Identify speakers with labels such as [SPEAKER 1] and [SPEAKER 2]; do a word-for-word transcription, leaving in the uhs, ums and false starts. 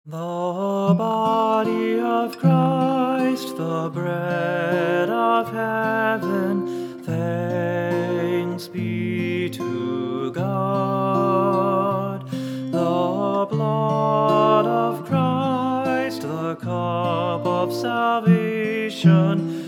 [SPEAKER 1] The body of Christ, the bread of heaven, thanks be to God. The blood of Christ, the cup of salvation,